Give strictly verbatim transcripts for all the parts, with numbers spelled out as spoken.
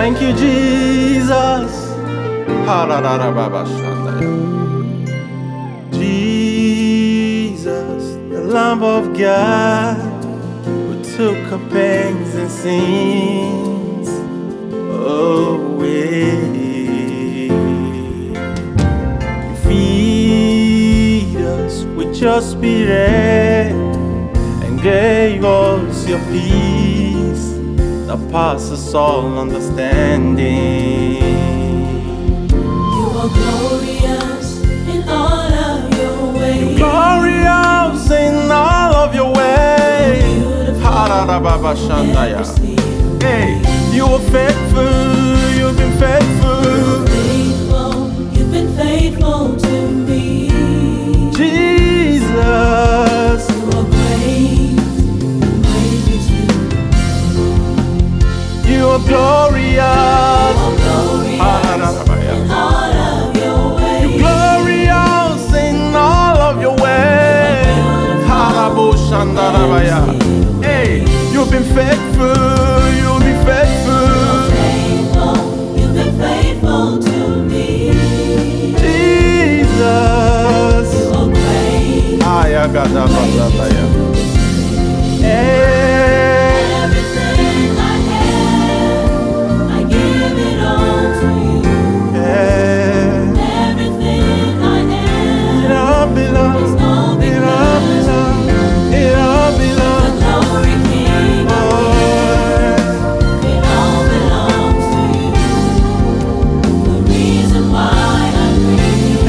Thank you, Jesus. Ha-da-da-da-ba-ba-shandaya. Jesus, the Lamb of God, who took our pains and sins away. Feed us with your spirit and gave us your peace that passes all understanding. You are glorious in all of your ways. Glorious in all of your ways. Ha-da-da-ba-ba-shandaya. Hey, you are faithful, you've been faithful. Faithful, you've been faithful to me. Jesus, You are great, greatly to me. you are glorious. You are glorious Ha-da-da-da-ba-ya. in all of your ways. Glorious in all of your ways. Ha-da-bo-shandaya. Hey, you've been faithful, you've been faithful. Faithful, you've been faithful to me. Jesus, You are great. Ayagadabazataya. Hey, Everything I have, I give it all to you. hey, Everything I it am, all belongs, it's all it all because belongs, it all the belongs. glory King of Oh, Kings, it all belongs to you. The reason why I breathe,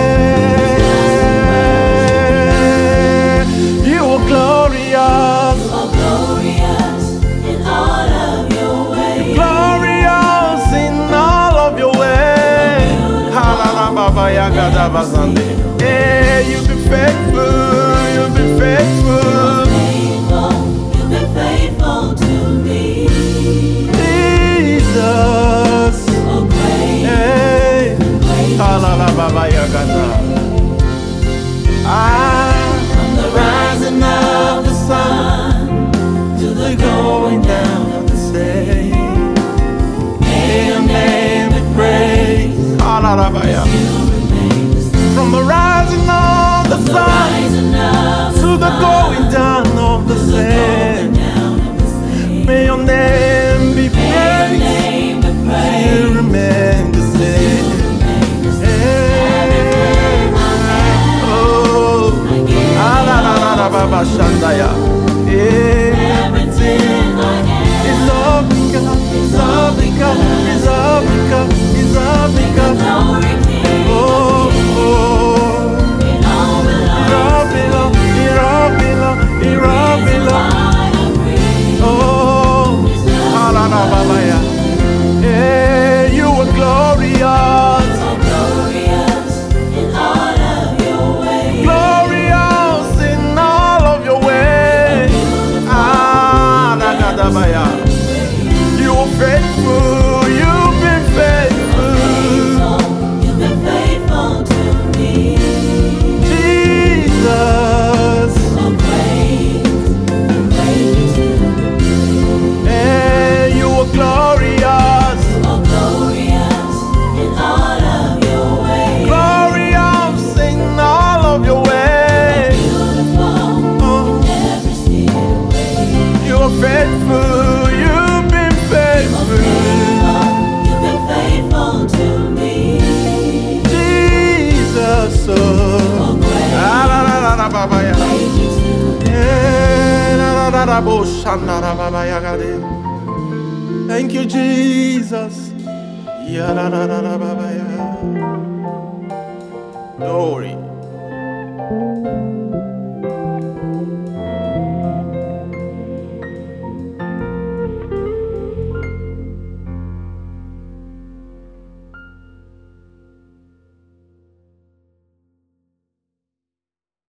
hey, you are glorious, you are glorious in all of your ways. glorious in all of your ways. Halalababayagadabazande. Hey, you've been faithful, you've been faithful. Faithful, you've been faithful to me. Jesus, You are great, hey, great. Halalababayagada. Ah, From the rising of the sun to the going down of the same, may your name be praised. Halalabaya. You remain the same. From the rising of the The sun rising of to the sun going down of the to the same, going down of the same. may your name be May your praised. name be You praised. remain the You same. remain the same. Hey, oh, I give ah, la, la, la, la, ba, ba, shandaya. Hey, everything I am. it's all because, it's all because, it's all because, it's all because. Glory King, Oh, oh, it all it all belongs. belong, it all belong, it all belong. Why I breathe Oh, is just ah, la, la, ba, ba, ya. Hey, you are glorious, so glorious in all of your ways. glorious in all of your ways. Ah, da, da, da, ba, ya. You are faithful, you've been faithful. Faithful, you've been faithful to me. Jesus, So great, great to me. hey, you are glorious, So glorious in all of your ways. glorious in all of your ways. Beautiful Oh, in every single way. you are faithful, you've been faithful. Faithful, you've been faithful to me. Jesus, oh, So great, ah, la, la, la, la, ba, ba, ya. greatly to me. Eh, la, la, la, la, bo, shanda, la, ba, ba, ya, ga, de. Thank you, Jesus. Ya, la, la, la, la, ba, ba, ya. Glory.